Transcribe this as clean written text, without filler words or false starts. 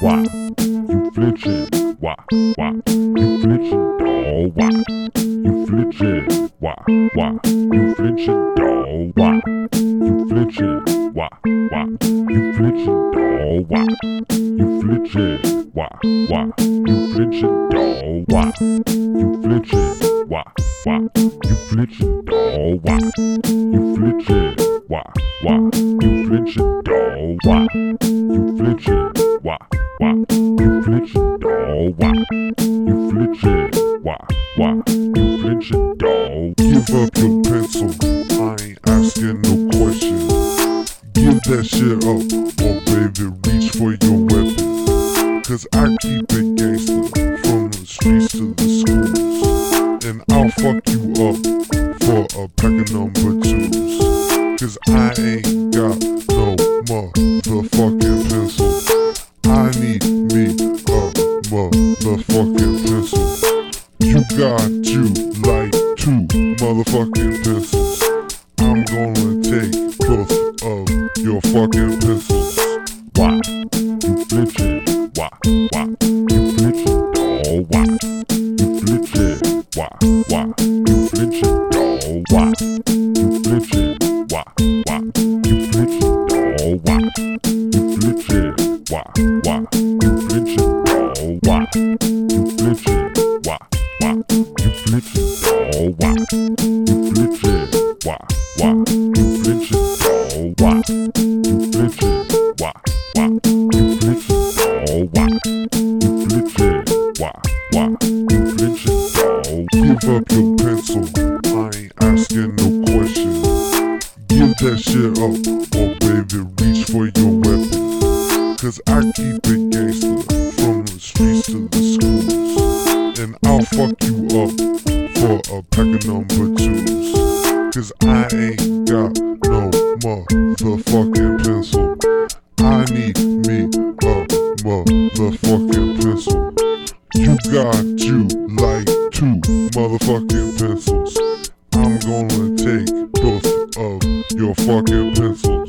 Why you flinching? Why you flinching, dawg? Why you flinching? Why you flinching, dawg? Why you flinching? Why you flinching, dawg? Why you flinching? Why you flinching, dawg? Why you flinching? Why you flinching, dawg? Why you flinching? Why you flinching, dawg? Why you flinching? Why you flinching, dawg? Why you flinching? Why you flinching, dawg? Give up your pencil, I ain't asking no questions. Give that shit up, or baby reach for your weapon. Cause I keep it gangster, from the streets to the schools. And I'll fuck you up for a pack of number 2s. Cause I ain't got no motherfucking pencil. I need me a motherfucking pencil. You got you like 2 motherfucking pencils. I'm gonna take both of your fucking pencils. Why you flinching? Why you flinching, dawg? Why you flinching? Why you flinching, dawg? Why you flinching? Why you flinching, dawg? Why you flinching? Why you flinching, dawg? Why you flinching? Why you flinching, dawg? Why you flinching? Why you flinching, dawg? Why you flinching? Why you flinching, dawg? Why you flinching? Why you flinching, dawg? Give up your pencil, I ain't asking no questions. Give that shit up, or baby reach for your weapon. Cause I keep it gangster, from the streets to the schools. And I'll fuck you up for a pack of number 2s. Cause I ain't got no motherfucking pencil. I need me a motherfucking pencil. You got you like 2 motherfucking pencils. I'm gonna take both of your fucking pencils.